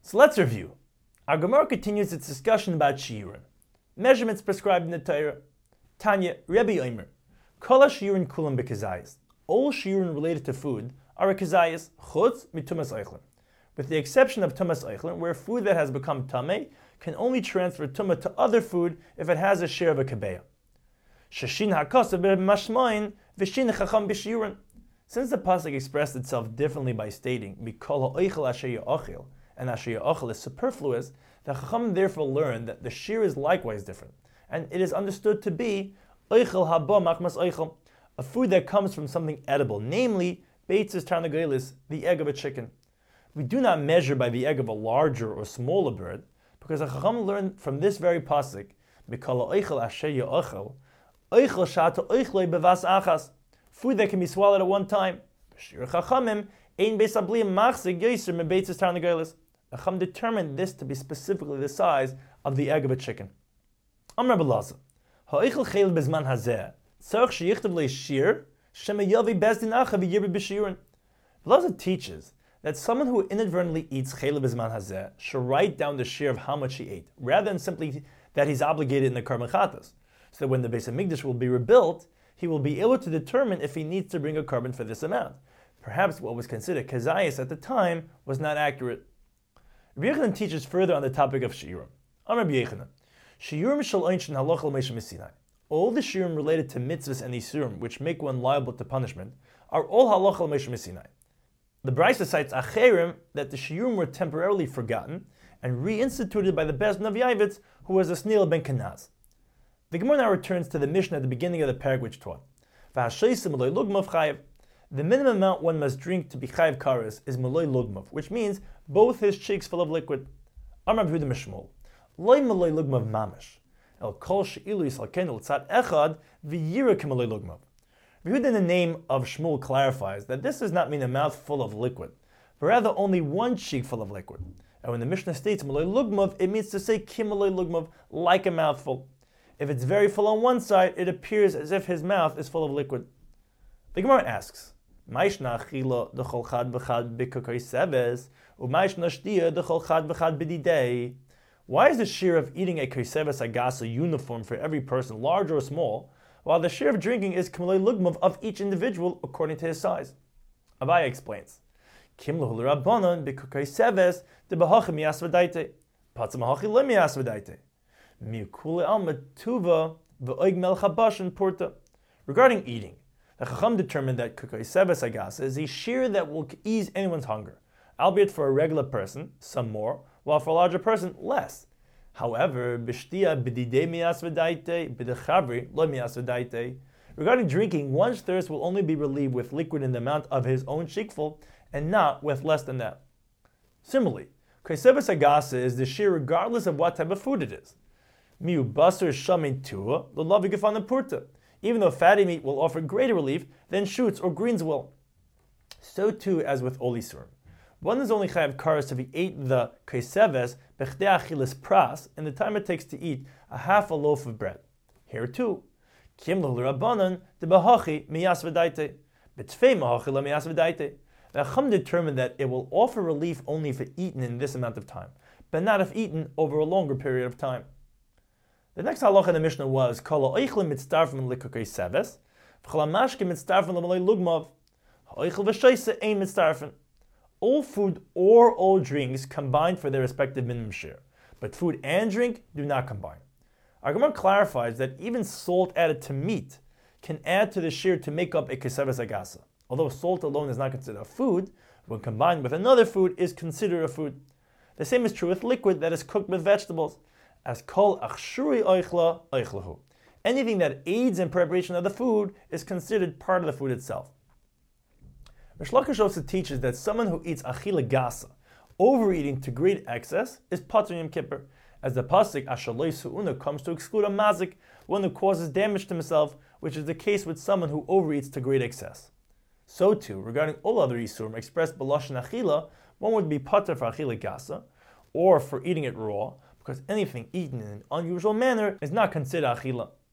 So let's review. Our Gemara continues its discussion about shiurim, measurements prescribed in the Torah. Tanya, Rebbe Omer, Kol shiurim kulam b'kezayis. All shiurim related to food are a kezayis, chutz mitumas eichlin, with the exception of tumas eichlin, where food that has become tameh can only transfer tumah to other food if it has a share of a kebeya. Shashin hakasav b'mashmain v'shin chacham b'shiurim. Since the pasuk expressed itself differently by stating mikol ha'oichel asher ya'achil and asher ya'achil is superfluous, the chacham therefore learned that the shear is likewise different, and it is understood to be oichel haba machmas oichel, a food that comes from something edible, namely beitzes tarnagelis, the egg of a chicken. We do not measure by the egg of a larger or smaller bird, because the chacham learned from this very pasuk mikol ha'oichel asher ya'achil oichel shata oichloi bevas achas, food that can be swallowed at one time. The Chacham determined this to be specifically the size of the egg of a chicken. Amar Belaza, ha'oichel chayil bezman hazeh, tzarich sheyichtav leishir, shemayavi bezdin acha v'yirbi b'shiurin. Belaza teaches that someone who inadvertently eats chayil bezman hazeh should write down the share of how much he ate, rather than simply that he's obligated in the Karban Chatas, so that when the Beis Hamikdash will be rebuilt, he will be able to determine if he needs to bring a carbon for this amount. Perhaps what was considered kezayis at the time was not accurate. Rabbi Yechanan teaches further on the topic of shiurim. Amar Rabbi Yechanan, shiurim shel einshin halacha l'meisha misinai. All the shiurim related to mitzvahs and isurim which make one liable to punishment are all halacha l'meisha misinai. The Brisa cites acherim that the shiurim were temporarily forgotten and reinstituted by the Bezdin of Yavitz, who was a Snil ben Kenaz. The Gemara now returns to the Mishnah at the beginning of the parak which taught, the minimum amount one must drink to be chayiv kares is maloi lugmav, which means both his cheeks full of liquid. Amar Yehuda Mishmol, loy maloi lugmav mamish, el kol she'ilu yisalkenu l'tzad echad v'yira kemaloi lugmav. Yehuda in the name of Shmuel clarifies that this does not mean a mouth full of liquid, but rather only one cheek full of liquid. And when the Mishnah states maloi lugmav, it means to say kimaloi lugmav, like a mouthful. If it's very full on one side, it appears as if his mouth is full of liquid. The Gemara asks, why is the share of eating a koseves agasa uniform for every person, large or small, while the share of drinking is k'malei lugmav of each individual according to his size? Abaya explains, regarding eating, the Chacham determined that koseves agasa is a shear that will ease anyone's hunger, albeit for a regular person, some more, while for a larger person, less. However, regarding drinking, one's thirst will only be relieved with liquid in the amount of his own cheekful, and not with less than that. Similarly, koseves agasa is the shear regardless of what type of food it is. Miu basar shamin tua, the lavi gefana purta. Even though fatty meat will offer greater relief than shoots or greens will. So too as with all isurim. One is only chayav kares if he ate the koseves bechdei achilas pras in the time it takes to eat a half a loaf of bread. Here too, kim lo l'rabbanan de bahachi miyas v'daite, b'tfei mahachi la miyas v'daite. The Chacham determined that it will offer relief only if eaten in this amount of time, but not if eaten over a longer period of time. The next halacha in the Mishnah was kol ha'oichlin mitztarfim l'koseves, v'chol ha'mashkim mitztarfim l'malei lugmav, ha'oichel v'shoyse ein mitztarfim. All food or all drinks combine for their respective minimum share, but food and drink do not combine. Our Gemara clarifies that even salt added to meat can add to the share to make up a koseves agasa. Although salt alone is not considered a food, when combined with another food is considered a food. The same is true with liquid that is cooked with vegetables, as kol achshuri oichla oichlahu. Anything that aids in preparation of the food is considered part of the food itself. Rish Lakish also teaches that someone who eats achila gasa, overeating to great excess, is patur Yom Kippur, as the pasuk ashaloi su'una comes to exclude a mazik, one who causes damage to himself, which is the case with someone who overeats to great excess. So too, regarding all other isurim expressed b'lashon achila, one would be patur for achila gasa, or for eating it raw, because anything eaten in an unusual manner is not considered achila.